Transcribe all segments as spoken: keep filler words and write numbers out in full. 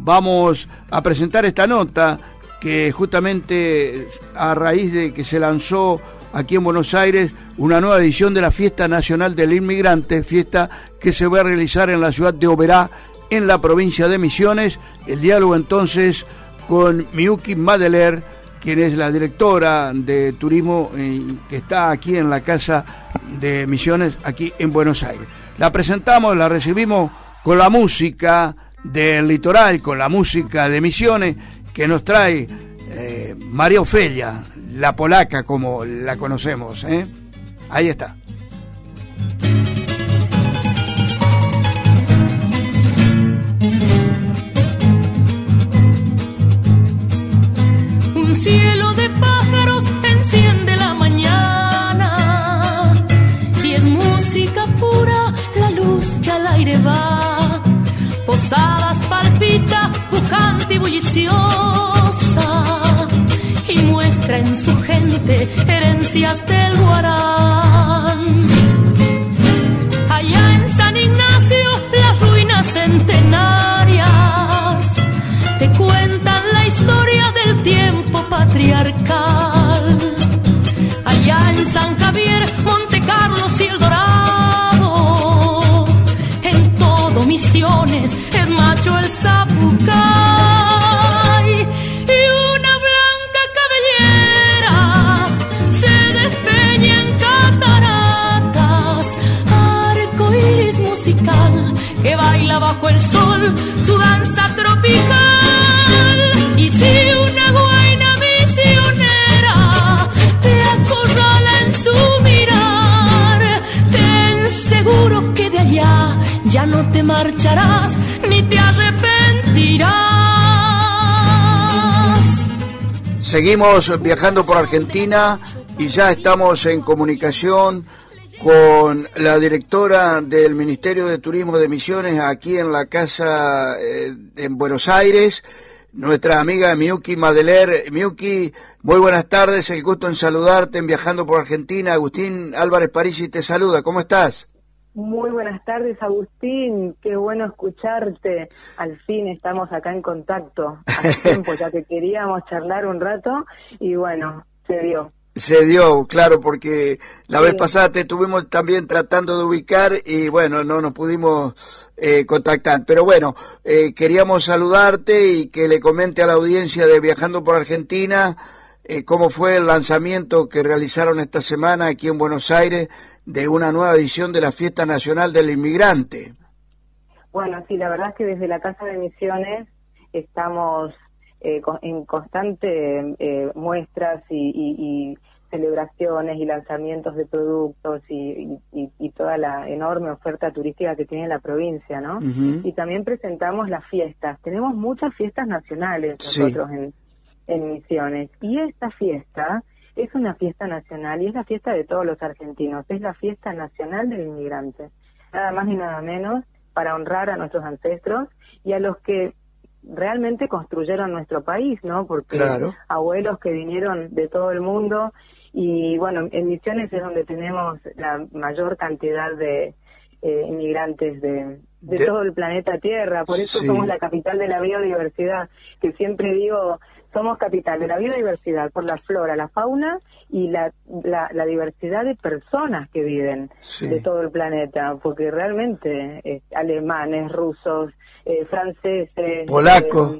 vamos a presentar esta nota que justamente a raíz de que se lanzó aquí en Buenos Aires una nueva edición de la Fiesta Nacional del Inmigrante, fiesta que se va a realizar en la ciudad de Oberá, en la provincia de Misiones. El diálogo entonces con Miyuki Madeler, quien es la directora de turismo eh, que está aquí en la Casa de Misiones, aquí en Buenos Aires. La presentamos, la recibimos con la música del litoral, con la música de Misiones, que nos trae eh, María Ofelia, la polaca como la conocemos, ¿eh? Ahí está. Un cielo de pájaros enciende la mañana y es música pura la luz que al aire va. Posadas palpita, pujante y bulliciosa, y muestra en su gente herencias del Guarán. Allá en San Ignacio las ruinas centenarias te cuentan la historia del tiempo patriarcal. Allá en San Javier, Monte Carlos y El Dorado, en todo Misiones es macho el zapucay. Y una blanca cabellera se despeña en cataratas, arco iris musical que baila bajo el sol su danza tropical. Y si una guaina misionera te acorrala en su mirar, ten seguro que de allá ya no te marcharás ni te arrepentirás. Seguimos viajando por Argentina y ya estamos en comunicación con la directora del Ministerio de Turismo de Misiones aquí en la casa eh, en Buenos Aires, nuestra amiga Miyuki Madeler. Miyuki, muy buenas tardes, el gusto en saludarte en Viajando por Argentina. Agustín Álvarez Parisi te saluda, ¿cómo estás? Muy buenas tardes, Agustín, qué bueno escucharte. Al fin estamos acá en contacto. Hace tiempo ya que queríamos charlar un rato y bueno, se dio. Se dio, claro, porque la sí. vez pasada te estuvimos también tratando de ubicar y bueno, no nos pudimos eh, contactar. Pero bueno, eh, queríamos saludarte y que le comente a la audiencia de Viajando por Argentina eh, cómo fue el lanzamiento que realizaron esta semana aquí en Buenos Aires de una nueva edición de la Fiesta Nacional del Inmigrante. Bueno, sí, la verdad es que desde la Casa de Misiones estamos eh, en constante eh, muestras y, y, y celebraciones y lanzamientos de productos y, y, y toda la enorme oferta turística que tiene la provincia, ¿no? Uh-huh. Y también presentamos las fiestas. Tenemos muchas fiestas nacionales nosotros sí. en, en Misiones. Y esta fiesta es una fiesta nacional y es la fiesta de todos los argentinos. Es la fiesta nacional del inmigrante. Nada más ni nada menos para honrar a nuestros ancestros y a los que realmente construyeron nuestro país, ¿no? Porque claro. abuelos que vinieron de todo el mundo y bueno, en Misiones es donde tenemos la mayor cantidad de eh, inmigrantes de, de, de todo el planeta Tierra, por eso sí. somos la capital de la biodiversidad, que siempre digo, somos capital de la biodiversidad por la flora, la fauna y la, la, la diversidad de personas que viven sí. de todo el planeta, porque realmente eh, alemanes, rusos, eh, franceses, polacos, eh,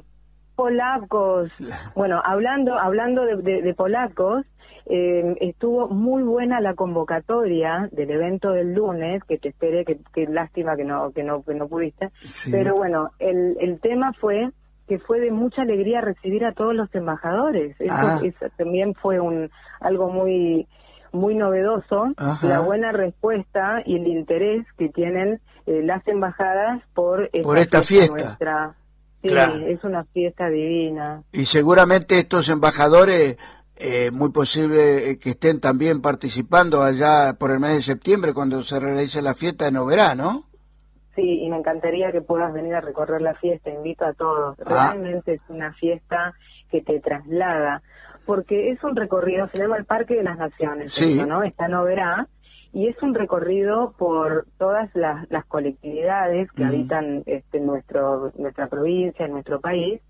polacos, bueno, hablando, hablando de, de, de polacos, Eh, estuvo muy buena la convocatoria del evento del lunes, que te esperé, que, que lástima que no que no que no pudiste, sí. pero bueno, el, el tema fue que fue de mucha alegría recibir a todos los embajadores. Eso, ah. eso también fue un algo muy muy novedoso, Ajá. la buena respuesta y el interés que tienen eh, las embajadas por esta, por esta fiesta. fiesta. Nuestra, sí, claro. es una fiesta divina. Y seguramente estos embajadores Eh, muy posible que estén también participando allá por el mes de septiembre cuando se realice la fiesta en Oberá, ¿no? Sí, y me encantaría que puedas venir a recorrer la fiesta, invito a todos. Ah. Realmente es una fiesta que te traslada, porque es un recorrido, se llama el Parque de las Naciones, sí. ¿no? Está en Oberá, y es un recorrido por todas las, las colectividades que uh-huh. habitan este, nuestro, nuestra provincia, nuestro país,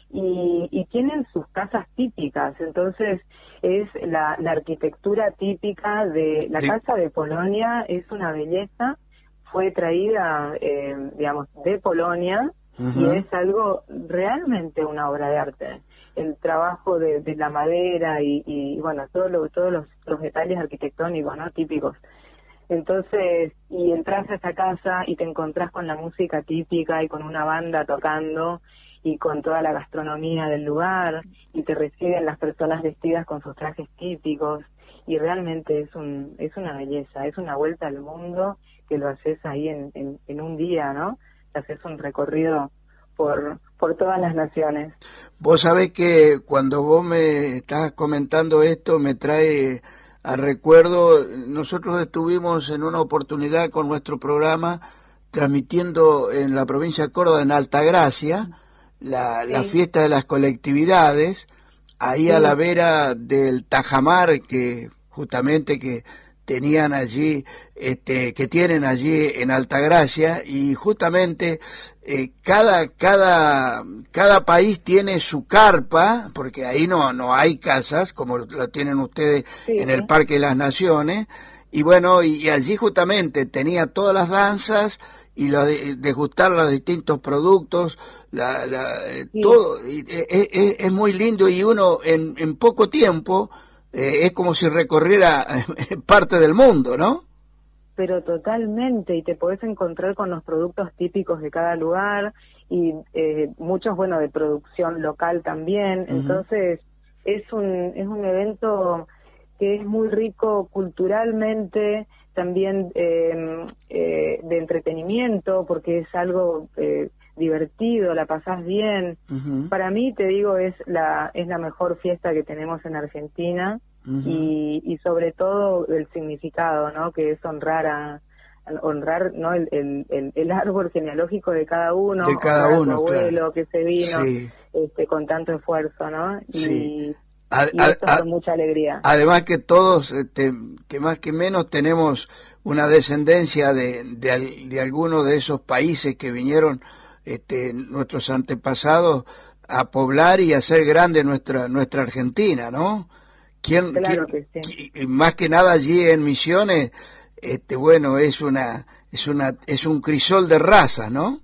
y, y tienen sus casas típicas. Entonces es la, la arquitectura típica de la sí. Casa de Polonia, es una belleza, fue traída, eh, digamos, de Polonia, uh-huh. y es algo realmente una obra de arte. El trabajo de, de la madera y, y bueno, todo lo, todos los, los detalles arquitectónicos, ¿no? Típicos. Entonces, y entras a esa casa y te encontrás con la música típica y con una banda tocando y con toda la gastronomía del lugar, y te reciben las personas vestidas con sus trajes típicos, y realmente es un es una belleza, es una vuelta al mundo que lo haces ahí en, en, en un día, ¿no? Haces un recorrido por por todas las naciones. Vos sabés que cuando vos me estás comentando esto me trae al recuerdo, nosotros estuvimos en una oportunidad con nuestro programa transmitiendo en la provincia de Córdoba, en Altagracia, la, sí. la fiesta de las colectividades, ahí sí. a la vera del Tajamar, que justamente que tenían allí, este, que tienen allí en Altagracia, y justamente eh, cada cada cada país tiene su carpa, porque ahí no no hay casas como lo tienen ustedes sí, en el sí. Parque de las Naciones, y bueno, y, y allí justamente tenía todas las danzas y lo de degustar los distintos productos, la, la, sí. todo, y, es, es, es muy lindo, y uno en, en poco tiempo eh, es como si recorriera parte del mundo, ¿no? Pero totalmente, y te podés encontrar con los productos típicos de cada lugar, y eh, muchos, bueno, de producción local también. Uh-huh. Entonces es un es un evento que es muy rico culturalmente, también eh, eh, de entretenimiento, porque es algo eh, divertido, la pasás bien. Uh-huh. Para mí, te digo, es la es la mejor fiesta que tenemos en Argentina. Uh-huh. y, y sobre todo el significado, ¿no? Que es honrar a honrar no el, el, el, el árbol genealógico de cada uno, de cada uno, a su abuelo, claro, que se vino sí. este, con tanto esfuerzo, ¿no? Y, sí. a, y esto a, con mucha alegría. Además que todos, este, que más que menos tenemos una descendencia de, de, de algunos de esos países que vinieron este, nuestros antepasados a poblar y a hacer grande nuestra nuestra Argentina, ¿no? ¿Quién, claro quién, que sí. quién, más que nada allí en Misiones, este, bueno, es una es una es un crisol de razas, ¿no?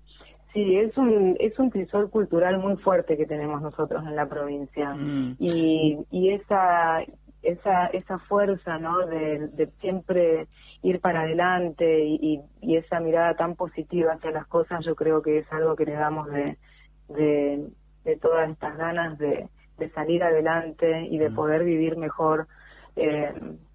Sí, es un es un crisol cultural muy fuerte que tenemos nosotros en la provincia. Mm. y y esa esa esa fuerza, ¿no? De, de siempre ir para adelante y, y esa mirada tan positiva hacia las cosas, yo creo que es algo que le damos de de, de todas estas ganas de de salir adelante y de poder vivir mejor, eh,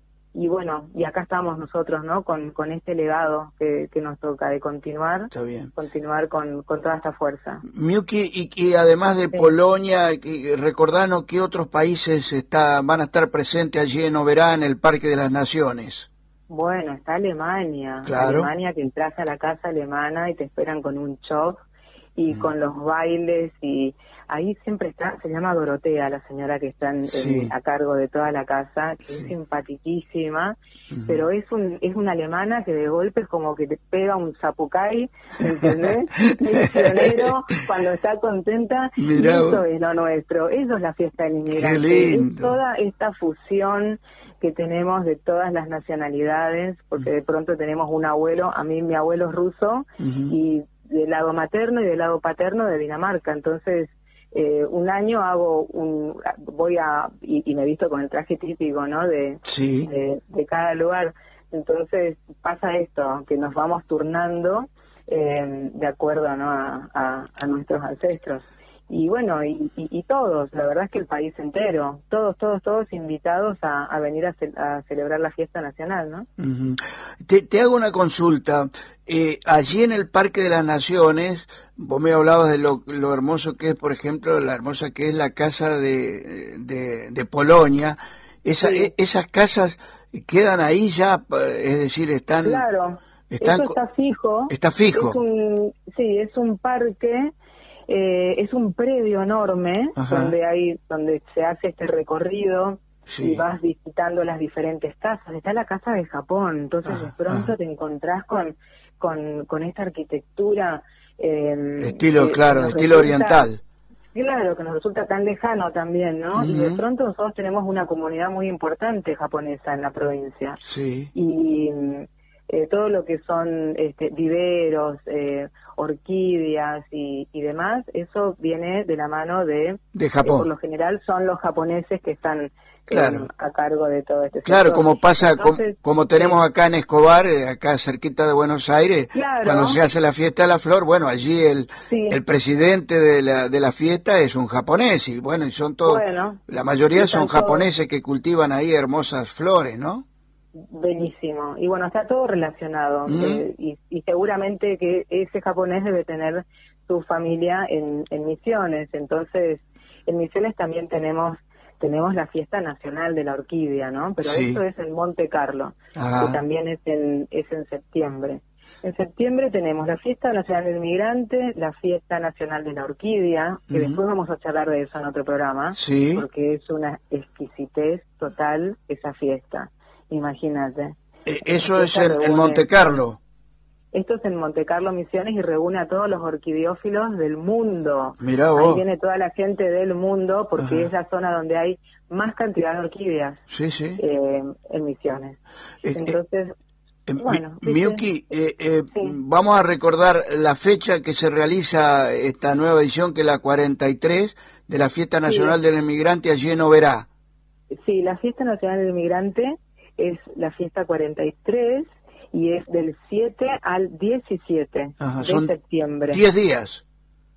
y bueno, y acá estamos nosotros, ¿no? Con, con este legado que, que nos toca de continuar, Está bien. continuar con, con toda esta fuerza. Miuki, y, y además de sí. Polonia, recordanos qué otros países está, van a estar presentes allí en Oberá, en el Parque de las Naciones. Bueno, está Alemania, claro. Alemania, que entras a la casa alemana y te esperan con un show y mm. con los bailes, y ahí siempre está, se llama Dorotea, la señora que está en, sí. en, a cargo de toda la casa, que sí. es simpaticísima, uh-huh. pero es un es una alemana que de golpe es como que te pega un zapucay, ¿entendés? Es pionero cuando está contenta. Mirá, y eso es lo nuestro, eso es la fiesta del inmigrante, es toda esta fusión que tenemos de todas las nacionalidades, porque uh-huh. de pronto tenemos un abuelo, a mí mi abuelo es ruso, uh-huh. y del lado materno y del lado paterno de Dinamarca. Entonces eh, un año hago un voy a y, y me visto con el traje típico, ¿no? de, sí. de de cada lugar. Entonces pasa esto, que nos vamos turnando eh, de acuerdo, ¿no? a, a, a nuestros ancestros. Y bueno, y, y, y todos, la verdad es que el país entero, todos, todos, todos invitados a, a venir a, ce a celebrar la fiesta nacional, ¿no? Uh-huh. te, te hago una consulta. Eh, allí en el Parque de las Naciones, vos me hablabas de lo, lo hermoso que es, por ejemplo, la hermosa que es la casa de, de, de Polonia. Esa, sí. e, esas casas quedan ahí ya, es decir, están... Claro, están, eso está fijo. Está fijo. Es un, sí, es un parque... Eh, es un predio enorme. Ajá. donde hay donde se hace este recorrido sí. y vas visitando las diferentes casas. Está la casa de Japón, entonces ah, de pronto ah. te encontrás con, con, con esta arquitectura. Eh, estilo, que, claro, que estilo resulta, oriental. Claro, que nos resulta tan lejano también, ¿no? Uh-huh. Y de pronto nosotros tenemos una comunidad muy importante japonesa en la provincia. Sí. Y eh, todo lo que son este, viveros, eh, orquídeas y, y demás, eso viene de la mano de... De Japón. Eh, por lo general son los japoneses que están claro. eh, a cargo de todo este Claro, sector. como pasa, Entonces, como, como tenemos eh, acá en Escobar, eh, acá cerquita de Buenos Aires, claro. cuando se hace la fiesta de la flor, bueno, allí el, sí. el presidente de la, de la fiesta es un japonés, y bueno, y son todos, bueno, la mayoría son todos... japoneses que cultivan ahí hermosas flores, ¿no? Bellísimo. Y bueno, está todo relacionado. Mm. Eh, y, y seguramente que ese japonés debe tener su familia en, en Misiones. Entonces, en Misiones también tenemos tenemos la fiesta nacional de la orquídea, ¿no? Pero sí. eso es en Monte Carlo, Ajá. que también es en, es en septiembre. En septiembre tenemos la fiesta nacional del migrante, la fiesta nacional de la orquídea, que uh-huh. después vamos a charlar de eso en otro programa, sí. porque es una exquisitez total esa fiesta. Imagínate. Eh, eso es en, en Monte Carlo. Esto es en Monte Carlo Misiones y reúne a todos los orquidiófilos del mundo. Mirá vos. Ahí viene toda la gente del mundo porque Ajá. es la zona donde hay más cantidad de orquídeas sí, sí. Eh, en Misiones. Eh, Entonces, eh, bueno. Mi, Miyuki, eh, eh, sí. vamos a recordar la fecha que se realiza esta nueva edición, que es la cuarenta y tres de la Fiesta Nacional sí. del Inmigrante allí en Oberá. Sí, la Fiesta Nacional del Inmigrante es la fiesta cuarenta y tres y es del siete al diecisiete Ajá, de son septiembre. diez días.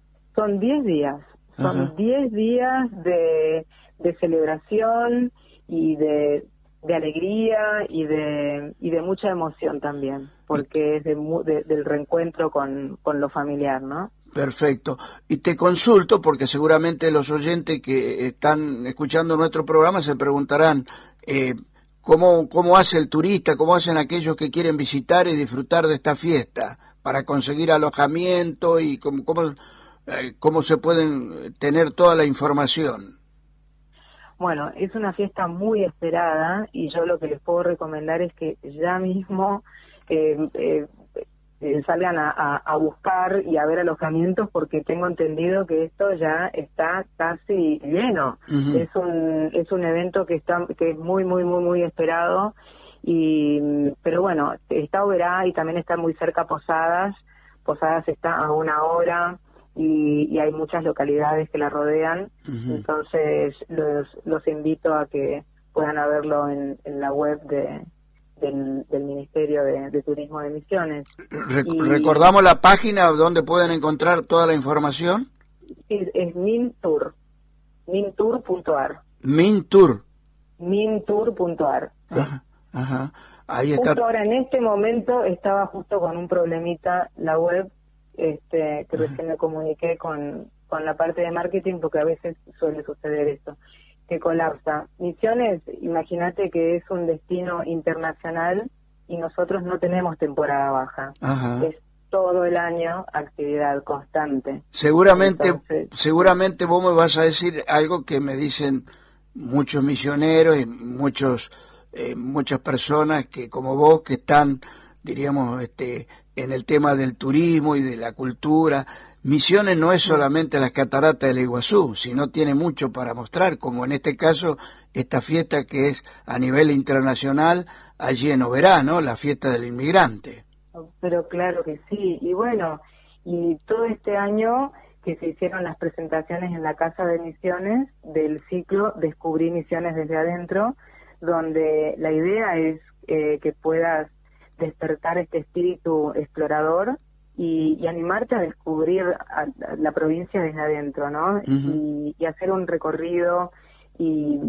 Son diez días. Son Ajá. diez días de, de celebración y de, de alegría y de y de mucha emoción también, porque es de, de, del reencuentro con, con lo familiar, ¿no? Perfecto. Y te consulto, porque seguramente los oyentes que están escuchando nuestro programa se preguntarán... Eh, ¿Cómo, ¿Cómo hace el turista, cómo hacen aquellos que quieren visitar y disfrutar de esta fiesta para conseguir alojamiento y cómo, cómo, eh, cómo se pueden tener toda la información? Bueno, es una fiesta muy esperada y yo lo que les puedo recomendar es que ya mismo eh, eh, eh, salgan a, a, a buscar y a ver alojamientos porque tengo entendido que esto ya está casi lleno. Uh-huh. Es un es un evento que está que es muy muy muy muy esperado y pero bueno, está Oberá y también está muy cerca Posadas. Posadas está a una hora y, y hay muchas localidades que la rodean. Uh-huh. Entonces los los invito a que puedan verlo en, en la web de Del, del Ministerio de, de Turismo de Misiones. Re- y, ¿Recordamos la página donde pueden encontrar toda la información? Es, es Mintour, mintour punto ar. Mintour. mintour punto ar. Sí. Ajá, ajá. Ahí está. Justo ahora, en este momento, estaba justo con un problemita la web, este, que recién me comuniqué con, con la parte de marketing, porque a veces suele suceder esto. Que colapsa. Misiones, imagínate que es un destino internacional y nosotros no tenemos temporada baja. Ajá. Es todo el año actividad constante. Seguramente, Entonces, seguramente vos me vas a decir algo que me dicen muchos misioneros y muchos, eh, muchas personas que como vos que están, diríamos, este, en el tema del turismo y de la cultura. Misiones no es solamente las cataratas del Iguazú, sino tiene mucho para mostrar, como en este caso esta fiesta que es a nivel internacional allí en Oberá, ¿no? La fiesta del inmigrante. Pero claro que sí, y bueno, y todo este año que se hicieron las presentaciones en la Casa de Misiones del ciclo Descubrí Misiones desde adentro, donde la idea es eh, que puedas despertar este espíritu explorador Y, y animarte a descubrir a, a la provincia desde adentro, ¿no? Uh-huh. Y, y hacer un recorrido y,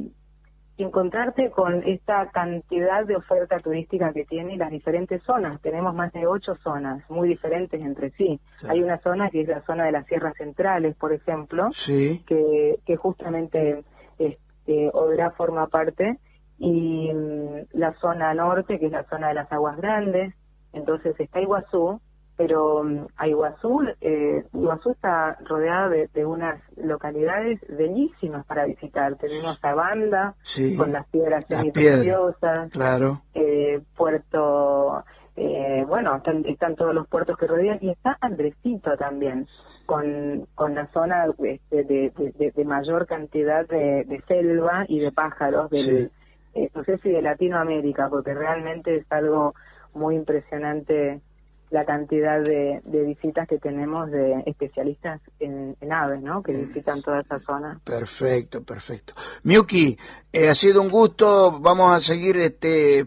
y encontrarte con esta cantidad de oferta turística que tiene las diferentes zonas. Tenemos más de ocho zonas, muy diferentes entre sí. sí. Hay una zona que es la zona de las sierras centrales, por ejemplo, sí. que, que justamente este, Oberá forma parte, y mm, la zona norte, que es la zona de las Aguas Grandes. Entonces está Iguazú, pero a Iguazú, eh, Iguazú está rodeada de, de unas localidades bellísimas para visitar. Tenemos a Banda, sí, con las piedras semipreciosas, claro. eh, Puerto, eh, bueno, están, están todos los puertos que rodean, y está Andresito también, con, con la zona este, de, de, de mayor cantidad de, de selva y de pájaros del, sí. eh, no sé si de Latinoamérica, porque realmente es algo muy impresionante la cantidad de, de visitas que tenemos de especialistas en, en aves, ¿no? Que visitan toda esa zona. Perfecto, perfecto. Miyuki, eh, ha sido un gusto. Vamos a seguir este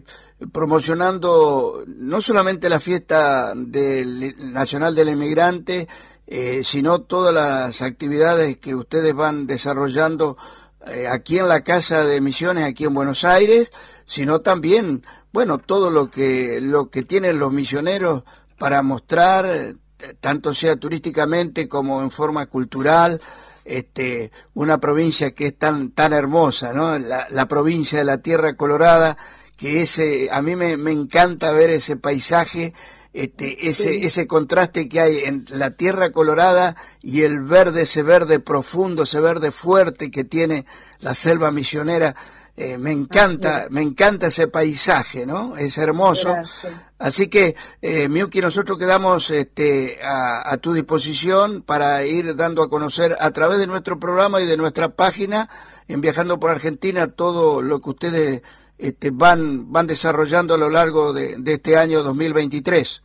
promocionando no solamente la fiesta del Nacional del Inmigrante, eh, sino todas las actividades que ustedes van desarrollando eh, aquí en la Casa de Misiones, aquí en Buenos Aires, sino también, bueno, todo lo que lo que tienen los misioneros para mostrar, tanto sea turísticamente como en forma cultural, este, una provincia que es tan tan hermosa, ¿no? La, la provincia de la Tierra Colorada, que ese, a mí me, me encanta ver ese paisaje, este, ese sí. ese contraste que hay en la Tierra Colorada y el verde, ese verde profundo, ese verde fuerte que tiene la selva misionera. Eh, me encanta, me encanta ese paisaje, ¿no? Es hermoso. Gracias. Así que, eh, Miyuki, nosotros quedamos este, a, a tu disposición para ir dando a conocer a través de nuestro programa y de nuestra página, en Viajando por Argentina, todo lo que ustedes este, van, van desarrollando a lo largo de, de este año dos mil veintitrés.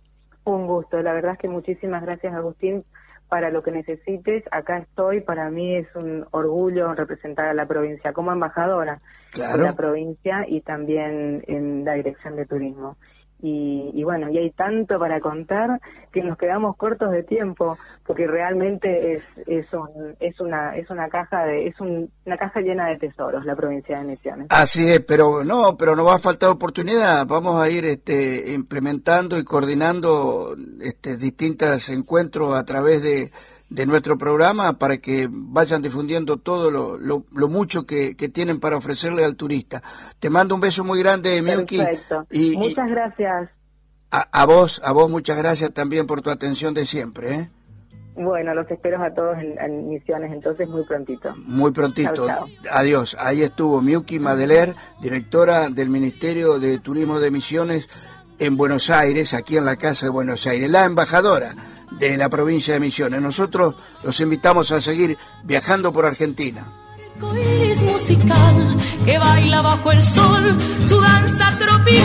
Un gusto, la verdad es que muchísimas gracias, Agustín. Para lo que necesites, acá estoy. Para mí es un orgullo representar a la provincia como embajadora claro. de la provincia y también en la dirección de turismo. Y, y bueno, y hay tanto para contar que nos quedamos cortos de tiempo, porque realmente es es un, es una es una caja de es un, una caja llena de tesoros la provincia de Misiones. Así es, pero no, pero no va a faltar oportunidad. Vamos a ir este implementando y coordinando este distintos encuentros a través de de nuestro programa para que vayan difundiendo todo lo, lo, lo mucho que, que tienen para ofrecerle al turista. Te mando un beso muy grande, Miyuki. Perfecto. Y, muchas y gracias. A, a vos, a vos muchas gracias también por tu atención de siempre, ¿eh? Bueno, los espero a todos en, en Misiones, entonces muy prontito. Muy prontito. Chau, chau. Adiós. Ahí estuvo Miyuki Madeler, directora del Ministerio de Turismo de Misiones en Buenos Aires, aquí en la Casa de Buenos Aires, la embajadora de la provincia de Misiones. Nosotros los invitamos a seguir viajando por Argentina. Arcoíris musical que baila bajo el sol su danza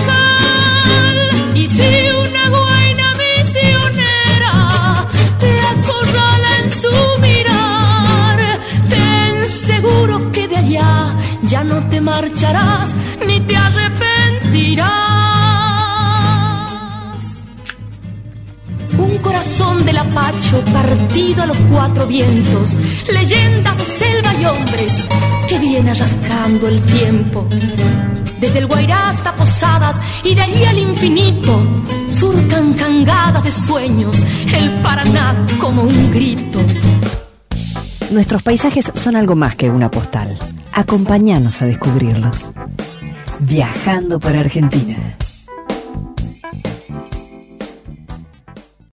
tropical, y si una guaina misionera te acorrala en su mirar, ten seguro que de allá ya no te marcharás ni te arrepentirás. Un corazón del apacho partido a los cuatro vientos, leyendas de selva y hombres que viene arrastrando el tiempo. Desde el Guairá hasta Posadas y de allí al infinito, surcan cangadas de sueños el Paraná como un grito. Nuestros paisajes son algo más que una postal. Acompáñanos a descubrirlos. Viajando por Argentina.